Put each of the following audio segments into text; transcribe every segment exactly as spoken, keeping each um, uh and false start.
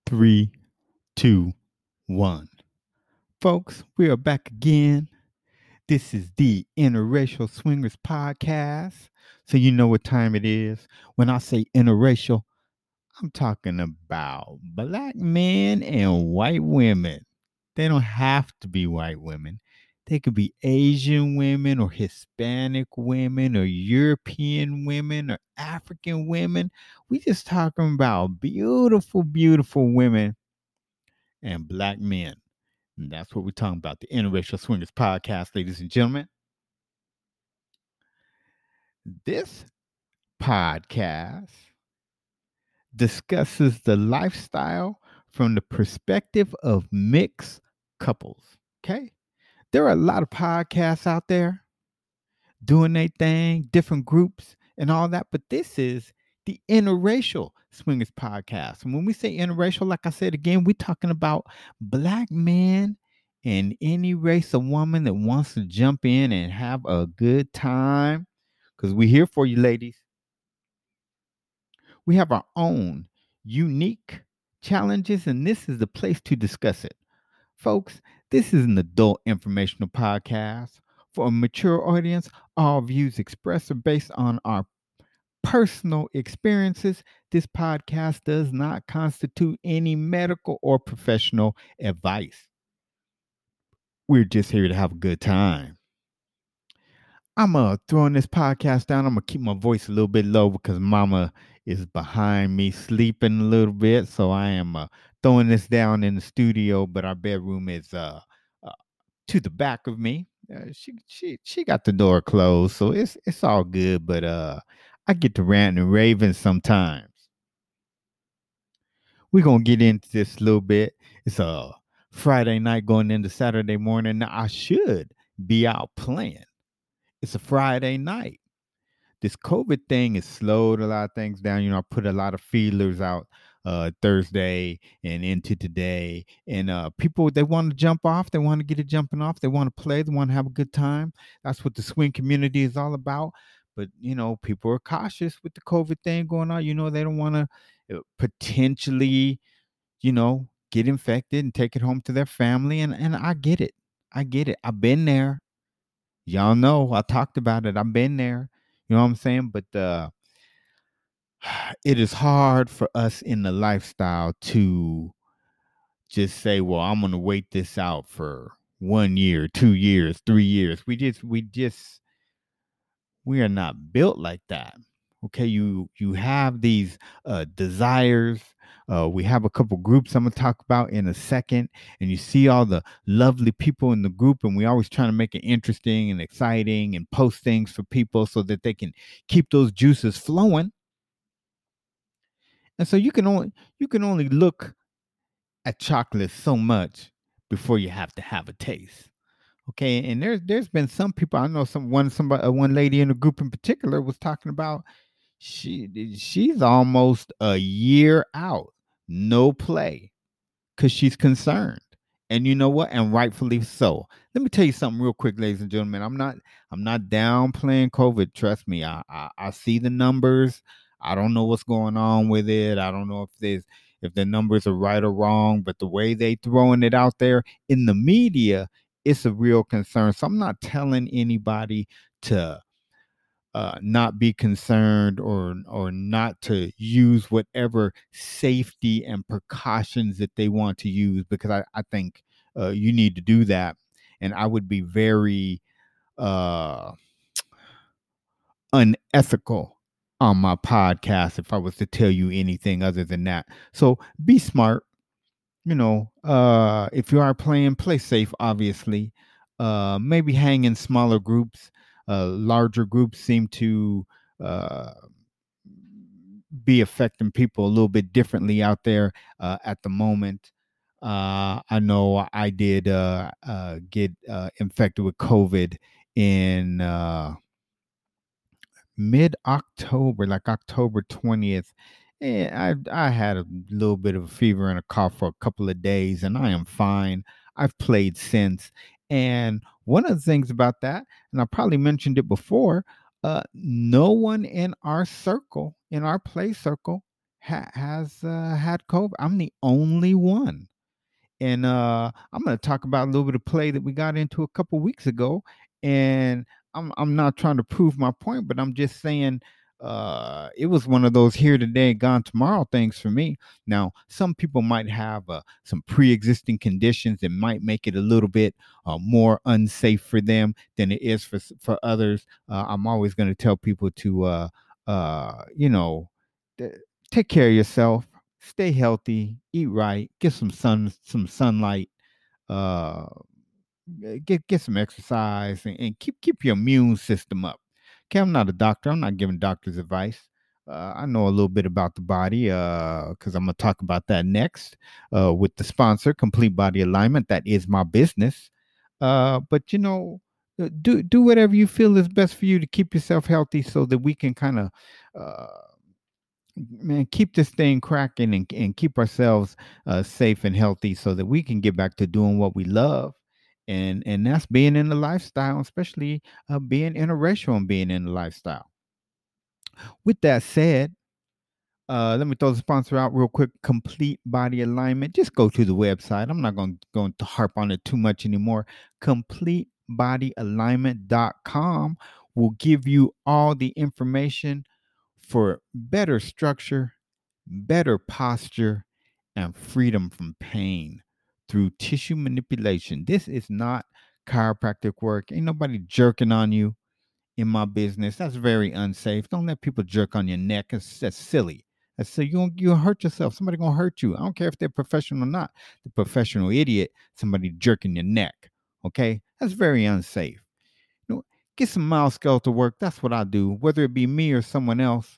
Three, two, one. Folks, we are back again. This is the Interracial Swingers Podcast. So, you know what time it is. When I say interracial, I'm talking about black men and white women. They don't have to be white women. They could be Asian women or Hispanic women or European women or African women. We just talking about beautiful, beautiful women and black men. And that's what we're talking about. The Interracial Swingers Podcast, ladies and gentlemen. This podcast discusses the lifestyle from the perspective of mixed couples. Okay. There are a lot of podcasts out there doing their thing, different groups and all that, but this is the Interracial Swingers Podcast. And when we say interracial, like I said again, we're talking about black men and any race of woman that wants to jump in and have a good time. Because we're here for you, ladies. We have our own unique challenges, and this is the place to discuss it. Folks, this is an adult informational podcast. For a mature audience, all views expressed are based on our personal experiences. This podcast does not constitute any medical or professional advice. We're just here to have a good time. I'm uh, throwing this podcast down. I'm going to keep my voice a little bit low because mama is behind me sleeping a little bit. So I am uh, throwing this down in the studio, but our bedroom is uh, uh, to the back of me. Uh, she she she got the door closed, so it's it's all good. But uh, I get to rant and raving sometimes. We're gonna get into this a little bit. It's a Friday night going into Saturday morning. Now I should be out playing. It's a Friday night. This COVID thing has slowed a lot of things down. You know, I put a lot of feelers out uh, Thursday and into today. And uh, people, they want to jump off. They want to get it jumping off. They want to play. They want to have a good time. That's what the swing community is all about. But, you know, people are cautious with the COVID thing going on. You know, they don't want to potentially, you know, get infected and take it home to their family. And, and I get it. I get it. I've been there. Y'all know I talked about it. I've been there. You know what I'm saying? But uh, it is hard for us in the lifestyle to just say, well, I'm going to wait this out for one year, two years, three years. We just, we just, we are not built like that. Okay. You, you have these uh, desires. Uh, we have a couple groups I'm going to talk about in a second. And you see all the lovely people in the group. And we always trying to make it interesting and exciting and post things for people so that they can keep those juices flowing. And so you can only you can only look at chocolate so much before you have to have a taste. Okay, and there's there's been some people I know some one somebody uh, one lady in the group in particular was talking about she she's almost a year out, no play, because she's concerned. And you know what? And rightfully so. Let me tell you something real quick, ladies and gentlemen. I'm not I'm not downplaying COVID. Trust me, I, I I see the numbers. I don't know what's going on with it. I don't know if there's if the numbers are right or wrong, but the way they throwing it out there in the media, it's a real concern. So I'm not telling anybody to uh, not be concerned or or not to use whatever safety and precautions that they want to use, because I, I think uh, you need to do that. And I would be very uh, unethical on my podcast if I was to tell you anything other than that. So be smart. You know, uh, if you are playing, play safe, obviously. Uh, maybe hang in smaller groups. Uh, larger groups seem to uh, be affecting people a little bit differently out there uh, at the moment. Uh, I know I did uh, uh, get uh, infected with COVID in uh, mid October, like October twentieth. And I I had a little bit of a fever and a cough for a couple of days, and I am fine. I've played since. And one of the things about that, and I probably mentioned it before, uh, no one in our circle, in our play circle, ha- has uh, had COVID. I'm the only one. And uh, I'm going to talk about a little bit of play that we got into a couple weeks ago. And I'm I'm not trying to prove my point, but I'm just saying uh, it was one of those here today, gone tomorrow things for me. Now, some people might have uh, some pre-existing conditions that might make it a little bit uh, more unsafe for them than it is for s- for others. Uh, I'm always going to tell people to, uh, uh, you know, th- take care of yourself, stay healthy, eat right, get some sun, some sunlight, uh, get get some exercise, and, and keep keep your immune system up. Okay, I'm not a doctor. I'm not giving doctors advice. Uh, I know a little bit about the body because I'm gonna talk about that next uh, with the sponsor, Complete Body Alignment. That is my business. Uh, but you know, uh, do do whatever you feel is best for you to keep yourself healthy, so that we can kind of uh, man, keep this thing cracking and, and keep ourselves uh, safe and healthy so that we can get back to doing what we love. And, and that's being in the lifestyle, especially uh, being interracial and being in the lifestyle. With that said, uh, let me throw the sponsor out real quick. Complete Body Alignment. Just go to the website. I'm not going, going to harp on it too much anymore. complete body alignment dot com will give you all the information for better structure, better posture, and freedom from pain through tissue manipulation. This is not chiropractic work. Ain't nobody jerking on you in my business. That's very unsafe. Don't let people jerk on your neck. It's, that's silly. That's so you you'll hurt yourself. Somebody gonna hurt you. I don't care if they're professional or not. The professional idiot, somebody jerking your neck. Okay, that's very unsafe. You know, get some mild skeletal work. That's what I do. Whether it be me or someone else,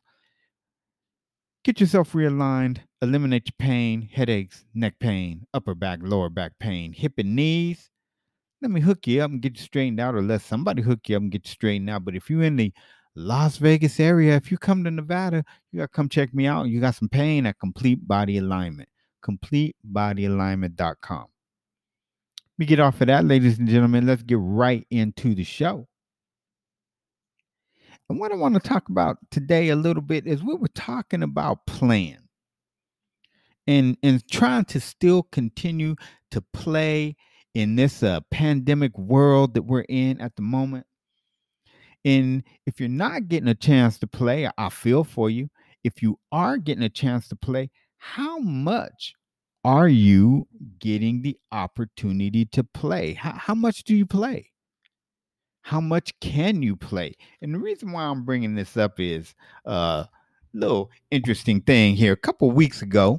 get yourself realigned, eliminate your pain, headaches, neck pain, upper back, lower back pain, hip and knees. Let me hook you up and get you straightened out, or let somebody hook you up and get you straightened out. But if you're in the Las Vegas area, if you come to Nevada, you got to come check me out. You got some pain at Complete Body Alignment, complete body alignment dot com. We get off of that, ladies and gentlemen. Let's get right into the show. And what I want to talk about today a little bit is we were talking about plan and and trying to still continue to play in this uh, pandemic world that we're in at the moment. And if you're not getting a chance to play, I feel for you. If you are getting a chance to play, how much are you getting the opportunity to play? How, how much do you play? How much can you play? And the reason why I'm bringing this up is a uh, little interesting thing here. A couple weeks ago,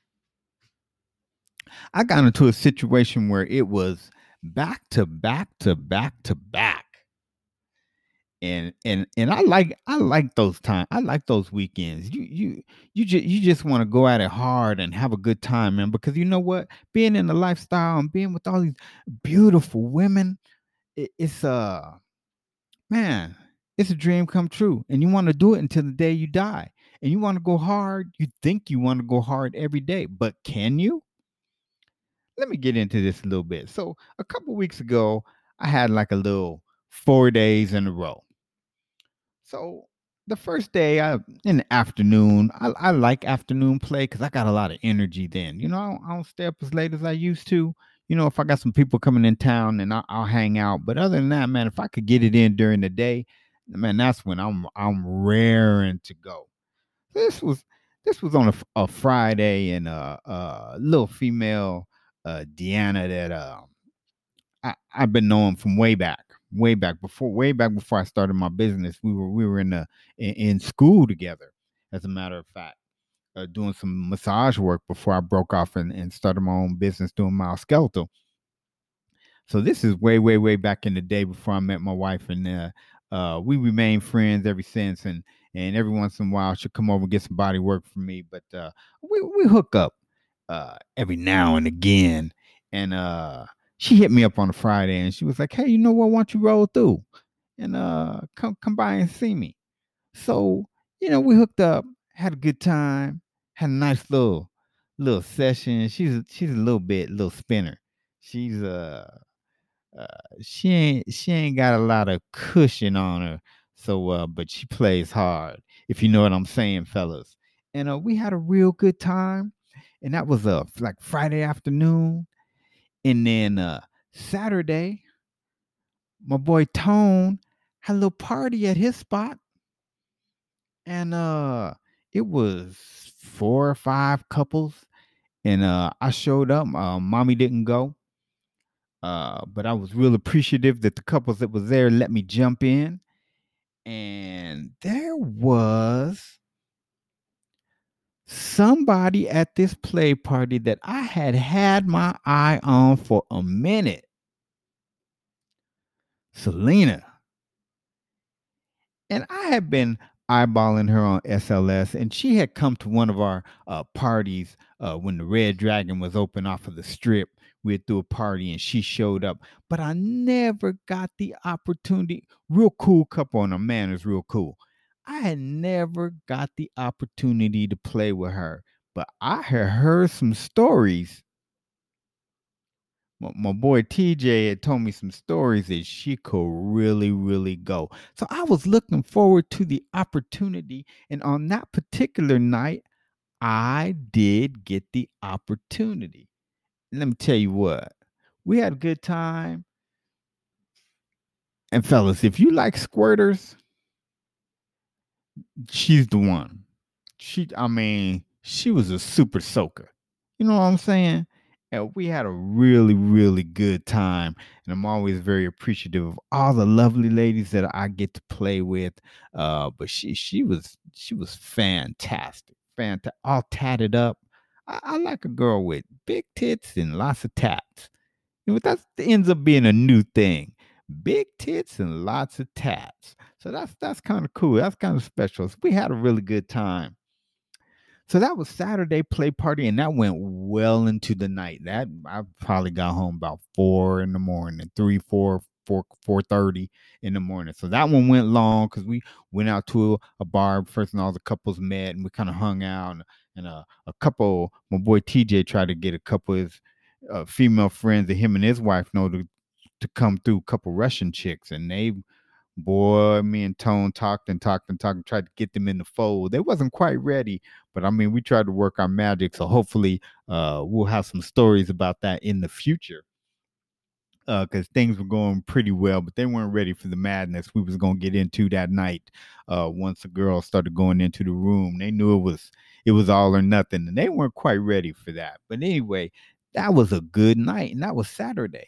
I got into a situation where it was back to back to back to back. And and and I like I like those times. I like those weekends. You you you just you just want to go at it hard and have a good time, man. Because you know what, being in the lifestyle and being with all these beautiful women, it, it's uh man, it's a dream come true. And you want to do it until the day you die. And you want to go hard. You think you want to go hard every day, but can you? Let me get into this a little bit. So a couple weeks ago, I had like a little four days in a row. So the first day, I in the afternoon, I, I like afternoon play because I got a lot of energy then. You know, I don't, I don't stay up as late as I used to. You know, if I got some people coming in town, then I, I'll hang out. But other than that, man, if I could get it in during the day, man, that's when I'm I'm raring to go. This was this was on a, f- a Friday, and uh, uh, little female uh, Deanna that uh, I, I've been knowing from way back, way back before, way back before I started my business. We were we were in the in, in school together, as a matter of fact, uh, doing some massage work before I broke off and, and started my own business doing myskeletal. So this is way, way, way back in the day before I met my wife, and uh, uh, we remain friends ever since. And and every once in a while, she'll come over and get some body work from me. But uh, we we hook up uh, every now and again. And uh, she hit me up on a Friday, and she was like, "Hey, you know what? Why don't you roll through and uh, come come by and see me?" So you know, we hooked up, had a good time, had a nice little little session. She's a- she's a little bit little spinner. She's uh uh, she ain't she ain't got a lot of cushion on her. So uh, but she plays hard, if you know what I'm saying, fellas. and uh, we had a real good time. And that was uh like Friday afternoon, and then uh Saturday, my boy Tone had a little party at his spot, and uh it was four or five couples, and uh I showed up. Uh, mommy didn't go, uh, but I was real appreciative that the couples that was there let me jump in, and there was somebody at this play party that I had had my eye on for a minute. Selena. And I had been eyeballing her on S L S, and she had come to one of our uh, parties uh, when the Red Dragon was open off of the strip. We had threw a party and she showed up, but I never got the opportunity. Real cool couple, and her man is real cool. I had never got the opportunity to play with her, but I had heard some stories. My, my boy T J had told me some stories that she could really, really go. So I was looking forward to the opportunity. And on that particular night, I did get the opportunity. Let me tell you what, we had a good time. And fellas, if you like squirters, she's the one. She, I mean, she was a super soaker. You know what I'm saying? And we had a really, really good time. And I'm always very appreciative of all the lovely ladies that I get to play with. Uh, but she she was she was fantastic. Fantastic. All tatted up. I, I like a girl with big tits and lots of tats. You know, that ends up being a new thing. Big tits and lots of tats. So that's that's kind of cool. That's kind of special. So we had a really good time. So that was Saturday play party, and that went well into the night. That I probably got home about four in the morning, three, four, four, four thirty in the morning. So that one went long because we went out to a, a bar first, and all the couples met, and we kind of hung out. And, and uh, a couple, my boy T J tried to get a couple of his uh, female friends that him and his wife know to to come through. A couple Russian chicks, and they, boy, me and Tone talked and talked and talked and tried to get them in the fold. They wasn't quite ready, but I mean, we tried to work our magic. So hopefully, uh, we'll have some stories about that in the future. Uh, because things were going pretty well, but they weren't ready for the madness we was gonna get into that night. Uh, once the girls started going into the room, they knew it was it was all or nothing, and they weren't quite ready for that. But anyway, that was a good night, and that was Saturday.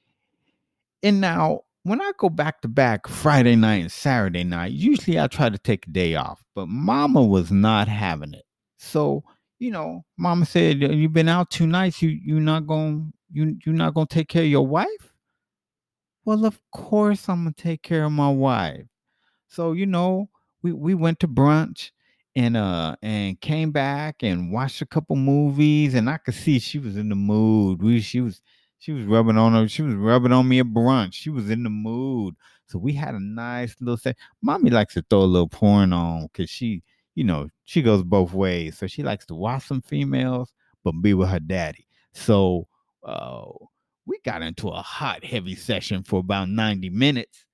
And now, when I go back to back Friday night and Saturday night, usually I try to take a day off, but Mama was not having it. So, you know, Mama said, "Uh, You've been out two nights. You you not going you you not gonna take care of your wife?" Well, of course I'm gonna take care of my wife. So, you know, we we went to brunch and uh and came back and watched a couple movies, and I could see she was in the mood. We she was she was rubbing on her, she was rubbing on me at brunch. She was in the mood. So we had a nice little set. Mommy likes to throw a little porn on because she, you know, she goes both ways. So she likes to watch some females, but be with her daddy. So uh we got into a hot, heavy session for about ninety minutes,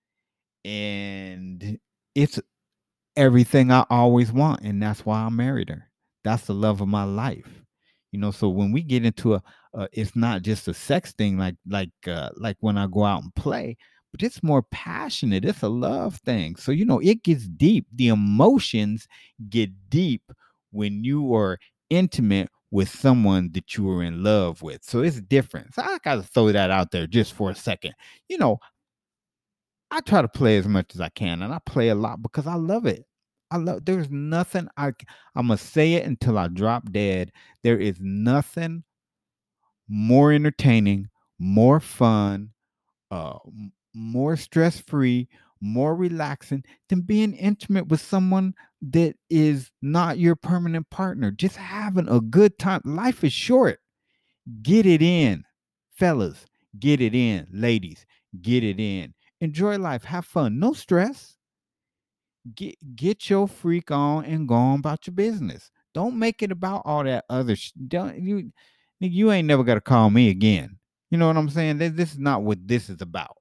and it's everything I always want, and that's why I married her. That's the love of my life. You know, so when we get into a, uh, it's not just a sex thing like like uh, like when I go out and play, but it's more passionate. It's a love thing. So you know, it gets deep. The emotions get deep when you are intimate with someone that you are in love with. So it's different. So I gotta throw that out there just for a second. You know, I try to play as much as I can, and I play a lot because I love it. I love. There's nothing I. c- I'm gonna say it until I drop dead. There is nothing more entertaining, more fun, uh, m- more stress free, more relaxing than being intimate with someone that is not your permanent partner. Just having a good time. Life is short. Get it in, fellas. Get it in, ladies. Get it in. Enjoy life. Have fun. No stress. Get get your freak on and go on about your business. Don't make it about all that other. Sh- don't you? Nigga, you ain't never got to call me again. You know what I'm saying? This, this is not what this is about.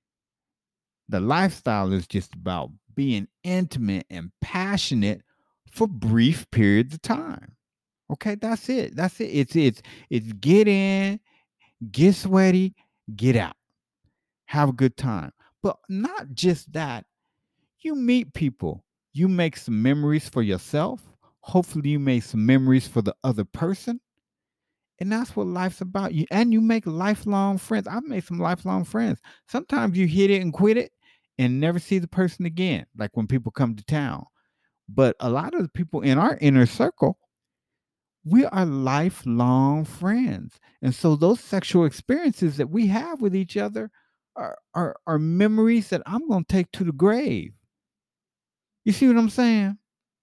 The lifestyle is just about being intimate and passionate for brief periods of time. Okay, that's it. That's it. It's it's it's get in, get sweaty, get out. Have a good time. But not just that. You meet people. You make some memories for yourself. Hopefully you make some memories for the other person. And that's what life's about. You and you make lifelong friends. I've made some lifelong friends. Sometimes you hit it and quit it and never see the person again, like when people come to town. But a lot of the people in our inner circle, we are lifelong friends. And so those sexual experiences that we have with each other are, are, are memories that I'm going to take to the grave. You see what I'm saying?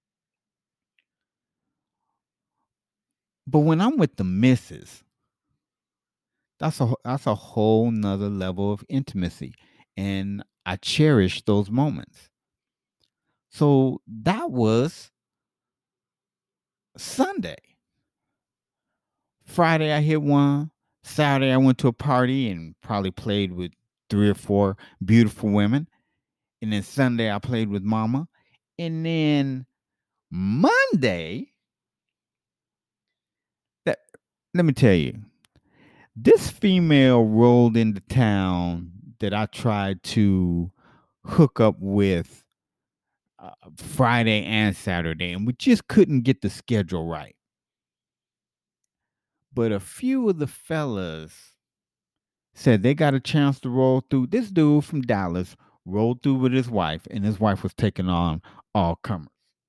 But when I'm with the missus, that's a that's a whole nother level of intimacy. And I cherish those moments. So that was Sunday. Friday I hit one. Saturday I went to a party and probably played with three or four beautiful women. And then Sunday I played with mama. And then Monday, that let me tell you, this female rolled into town that I tried to hook up with uh, Friday and Saturday, and we just couldn't get the schedule right. But a few of the fellas said they got a chance to roll through. This dude from Dallas rolled through with his wife, and his wife was taking on all comers.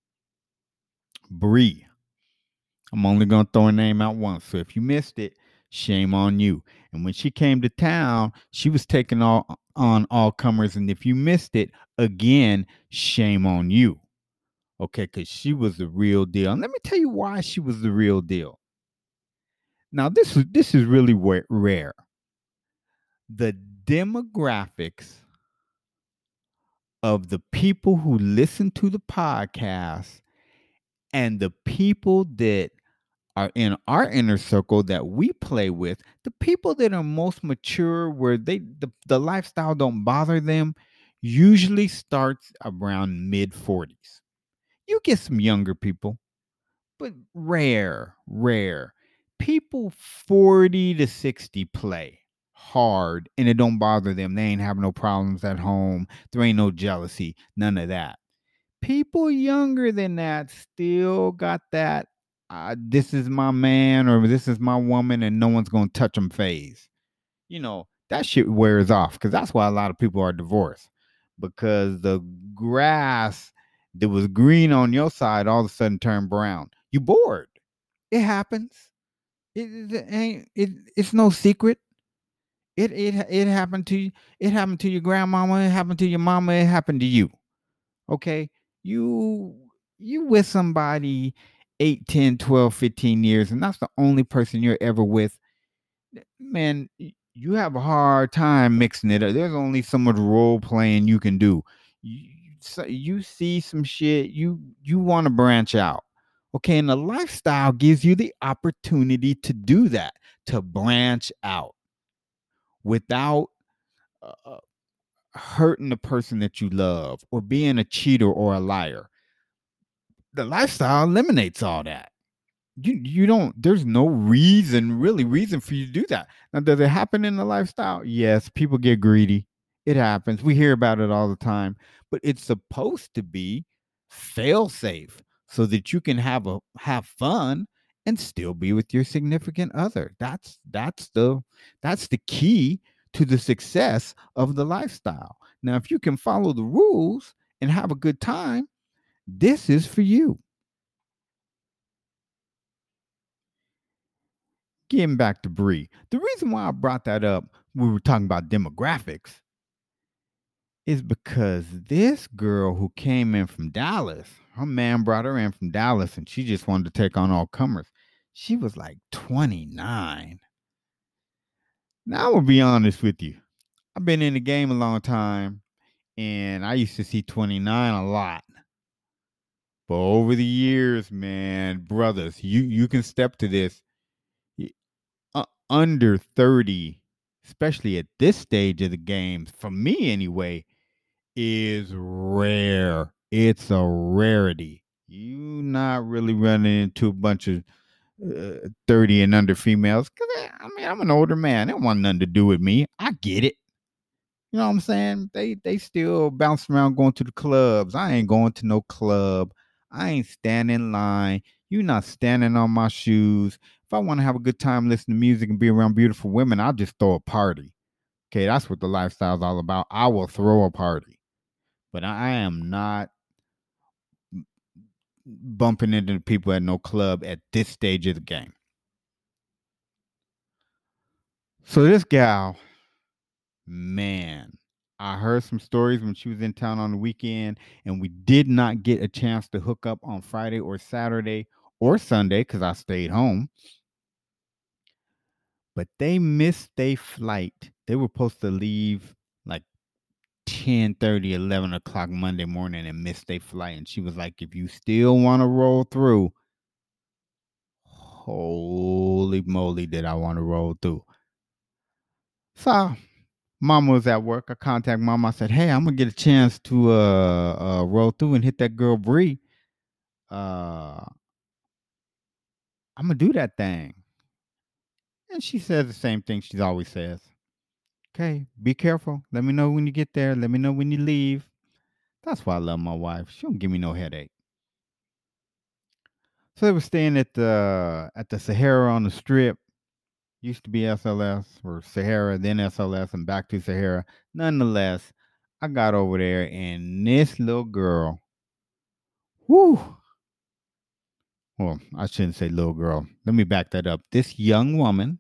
Bree. I'm only going to throw her name out once. So if you missed it, shame on you. And when she came to town, she was taking all on all comers. And if you missed it, again, shame on you. Okay, because she was the real deal. And let me tell you why she was the real deal. Now, this is this is really rare. The demographics of the people who listen to the podcast and the people that are in our inner circle that we play with, the people that are most mature, where they the, the lifestyle don't bother them, usually starts around mid forties. You get some younger people, but rare, rare. People forty to sixty play hard and it don't bother them. They ain't have no problems at home. There ain't no jealousy, none of that. People younger than that still got that uh, this is my man or this is my woman and no one's going to touch them phase. You know, that shit wears off because that's why a lot of people are divorced, because the grass that was green on your side all of a sudden turned brown. You bored. It happens. It, it ain't it, it's no secret. It it it happened to you. It happened to your grandmama. It happened to your mama. It happened to you. Okay, you you with somebody eight, ten, twelve, fifteen years, and that's the only person you're ever with. Man, you have a hard time mixing it up. There's only so much role playing you can do. You, so you see some shit, you you want to branch out. Okay, and the lifestyle gives you the opportunity to do that, to branch out without uh, hurting the person that you love or being a cheater or a liar. The lifestyle eliminates all that. You you don't there's no reason, really reason for you to do that. Now, does it happen in the lifestyle? Yes, people get greedy. It happens. We hear about it all the time. But it's supposed to be fail safe so that you can have a have fun and still be with your significant other. That's that's the that's the key to the success of the lifestyle. Now, if you can follow the rules and have a good time, this is for you. Getting back to Bree, the reason why I brought that up, we were talking about demographics, is because this girl who came in from Dallas, her man brought her in from Dallas and she just wanted to take on all comers. She was like twenty-nine. Now, I will be honest with you. I've been in the game a long time and I used to see twenty-nine a lot. But over the years, man, brothers, you, you can step to this. Uh, under thirty, especially at this stage of the game, for me anyway, is rare. It's a rarity. You not really running into a bunch of uh, thirty and under females. Cause I, I mean, I'm an older man. They don't want nothing to do with me. I get it. You know what I'm saying? They they still bounce around going to the clubs. I ain't going to no club. I ain't standing in line. You not standing on my shoes. If I want to have a good time listening to music and be around beautiful women, I'll just throw a party. Okay, that's what the lifestyle's all about. I will throw a party. But I am not bumping into people at no club at this stage of the game. So this gal, man, I heard some stories when she was in town on the weekend, and we did not get a chance to hook up on Friday or Saturday or Sunday because I stayed home. But they missed their flight. They were supposed to leave like ten thirty, eleven o'clock Monday morning and missed their flight. And she was like, if you still want to roll through, holy moly, did I want to roll through. So Mama was at work. I contacted Mama. I said, hey, I'm going to get a chance to uh, uh, roll through and hit that girl Bree. Uh, I'm going to do that thing. And she says the same thing she always says. Okay, be careful. Let me know when you get there. Let me know when you leave. That's why I love my wife. She don't give me no headache. So they were staying at the at the Sahara on the Strip. Used to be S L S or Sahara, then S L S, and back to Sahara. Nonetheless, I got over there, and this little girl, whoo. Well, I shouldn't say little girl. Let me back that up. This young woman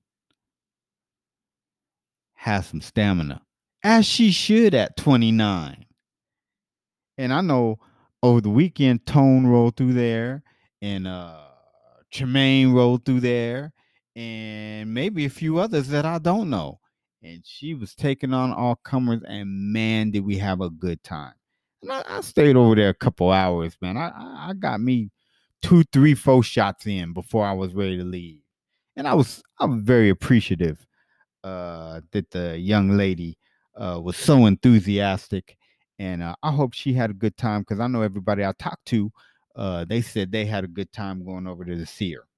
has some stamina, as she should at twenty-nine. And I know over the weekend, Tone rolled through there, and uh, Tremaine rolled through there, and maybe a few others that I don't know. And she was taking on all comers, and man, did we have a good time. And I, I stayed over there a couple hours, man. I, I, I got me two, three, four shots in before I was ready to leave. And I was I was very appreciative uh, that the young lady uh, was so enthusiastic, and uh, I hope she had a good time because I know everybody I talked to, uh, they said they had a good time going over there to see her.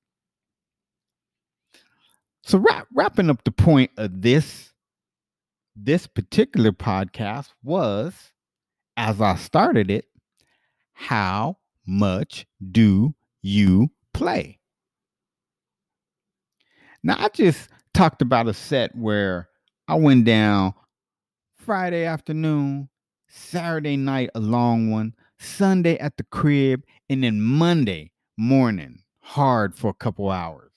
So wrap, wrapping up the point of this this particular podcast was, as I started it, how much do you play? Now I just talked about a set where I went down Friday afternoon, Saturday night, a long one, Sunday at the crib, and then Monday morning, hard for a couple hours.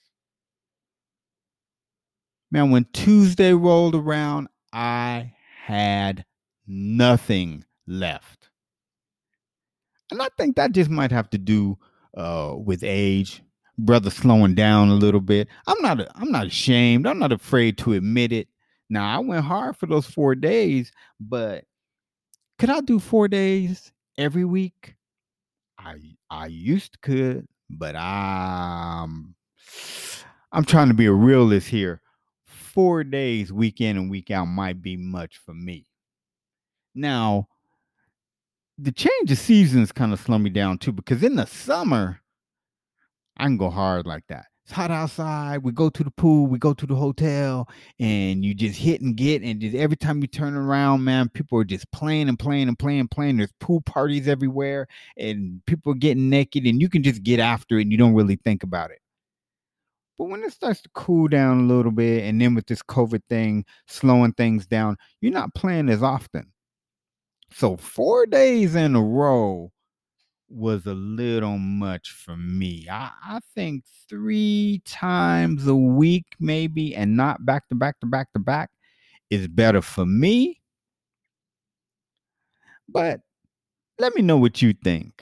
Man, when Tuesday rolled around, I had nothing left. And I think that just might have to do uh, with age, brother slowing down a little bit. I'm not I'm not ashamed. I'm not afraid to admit it. Now, I went hard for those four days, but could I do four days every week? I I used to could, but I'm I'm trying to be a realist here. Four days week in and week out might be much for me. Now, the change of seasons kind of slow me down too, because in the summer, I can go hard like that. It's hot outside. We go to the pool. We go to the hotel, and you just hit and get. And just every time you turn around, man, people are just playing and playing and playing and playing. There's pool parties everywhere, and people are getting naked, and you can just get after it, and you don't really think about it. But when it starts to cool down a little bit, and then with this COVID thing slowing things down, you're not playing as often. So four days in a row was a little much for me. I, I think three times a week, maybe, and not back to back to back to back is better for me. But let me know what you think.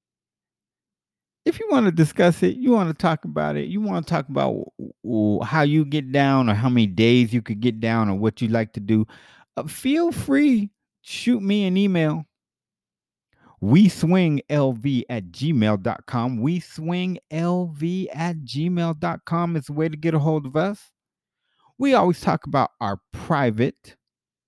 If you want to discuss it, you want to talk about it, you want to talk about how you get down or how many days you could get down or what you like to do, uh, feel free. Shoot me an email. We swing L V at gmail dot com. We swing L V at gmail dot com is the way to get a hold of us. We always talk about our private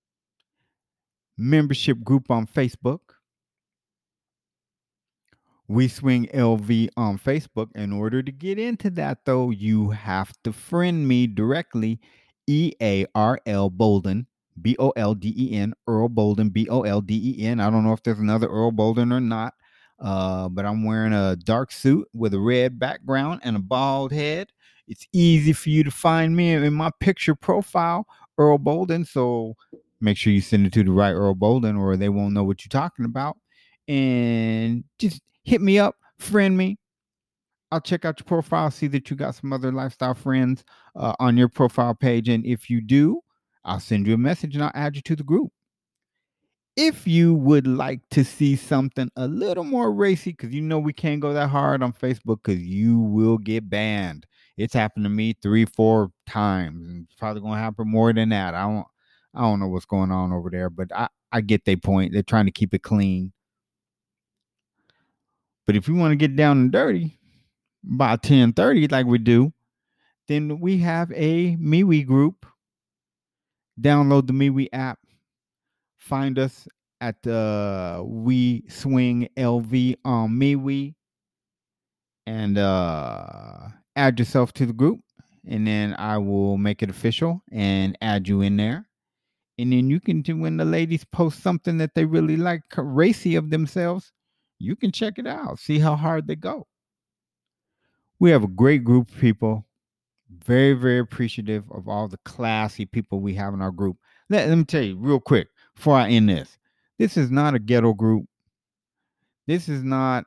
membership group on Facebook. We Swing L V on Facebook. In order to get into that, though, you have to friend me directly, E A R L Bolden, B O L D E N, Earl Bolden, B O L D E N. I don't know if there's another Earl Bolden or not, uh, but I'm wearing a dark suit with a red background and a bald head. It's easy for you to find me in my picture profile, Earl Bolden. So make sure you send it to the right Earl Bolden, or they won't know what you're talking about. And just hit me up, friend me. I'll check out your profile, see that you got some other lifestyle friends uh, on your profile page. And if you do, I'll send you a message and I'll add you to the group. If you would like to see something a little more racy, because you know we can't go that hard on Facebook because you will get banned. It's happened to me three, four times, and it's probably gonna happen more than that. I don't, I don't know what's going on over there, but I, I get their point. They're trying to keep it clean. But if you want to get down and dirty by ten thirty, like we do, then we have a MeWe group. Download the MeWe app. Find us at uh, We Swing L V on MeWe, and uh, add yourself to the group. And then I will make it official and add you in there. And then you can do, when the ladies post something that they really like, racy of themselves, you can check it out. See how hard they go. We have a great group of people. Very, very appreciative of all the classy people we have in our group. Let, let me tell you real quick before I end this. This is not a ghetto group. This is not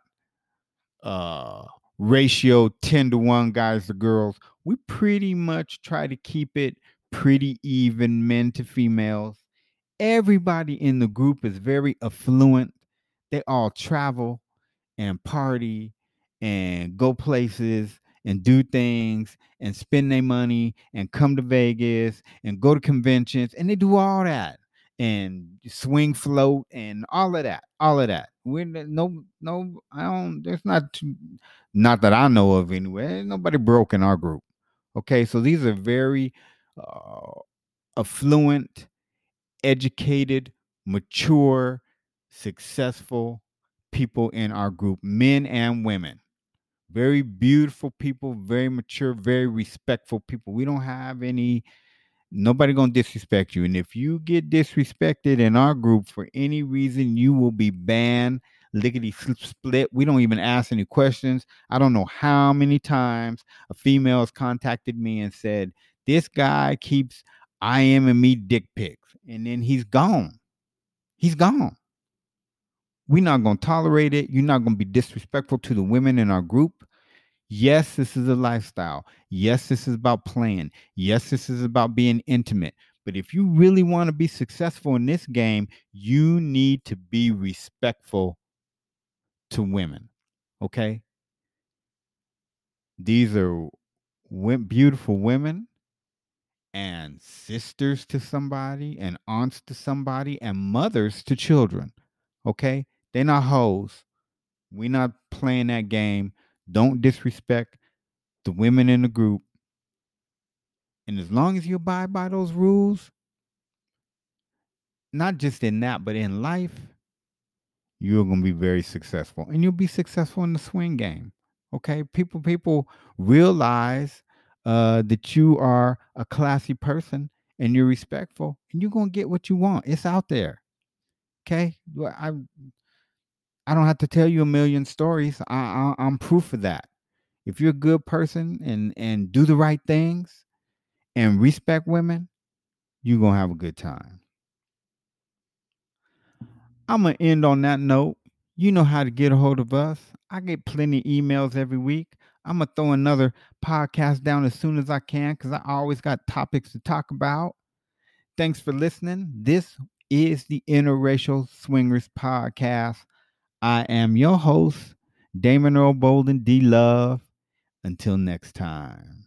uh ratio ten to one guys to girls. We pretty much try to keep it pretty even, men to females. Everybody in the group is very affluent. They all travel and party and go places and do things and spend their money and come to Vegas and go to conventions, and they do all that and swing float and all of that, all of that. We're no, no, I don't. There's not, too, not that I know of anyway. Ain't nobody broke in our group. Okay, so these are very uh, affluent, educated, mature, successful people in our group, men and women. Very beautiful people, very mature, very respectful people. We don't have any, nobody gonna disrespect you. And if you get disrespected in our group for any reason, you will be banned, lickety split. We don't even ask any questions. I don't know how many times a female has contacted me and said, this guy keeps IMing me dick pics, and then he's gone. He's gone. We're not going to tolerate it. You're not going to be disrespectful to the women in our group. Yes, this is a lifestyle. Yes, this is about playing. Yes, this is about being intimate. But if you really want to be successful in this game, you need to be respectful to women. Okay? These are beautiful women and sisters to somebody and aunts to somebody and mothers to children. Okay? They're not hoes. We're not playing that game. Don't disrespect the women in the group. And as long as you abide by those rules, not just in that, but in life, you're going to be very successful. And you'll be successful in the swing game. Okay? People, people realize uh, that you are a classy person and you're respectful, and you're going to get what you want. It's out there. Okay? I, I don't have to tell you a million stories. I, I, I'm proof of that. If you're a good person and, and do the right things and respect women, you're going to have a good time. I'm going to end on that note. You know how to get a hold of us. I get plenty of emails every week. I'm going to throw another podcast down as soon as I can because I always got topics to talk about. Thanks for listening. This is the Interracial Swingers Podcast. I am your host, Damon Earl Bolden, D Love. Until next time.